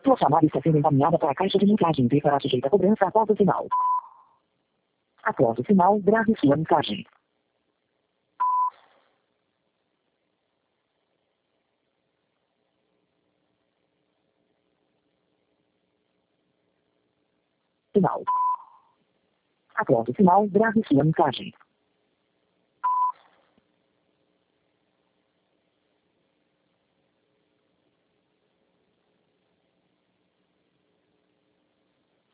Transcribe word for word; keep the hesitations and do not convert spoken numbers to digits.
Sua chamada está sendo encaminhada para a caixa de mensagem e será sujeita a cobrança após o sinal. Após o sinal, grave sua mensagem. Sinal. Após o sinal, grave sua mensagem.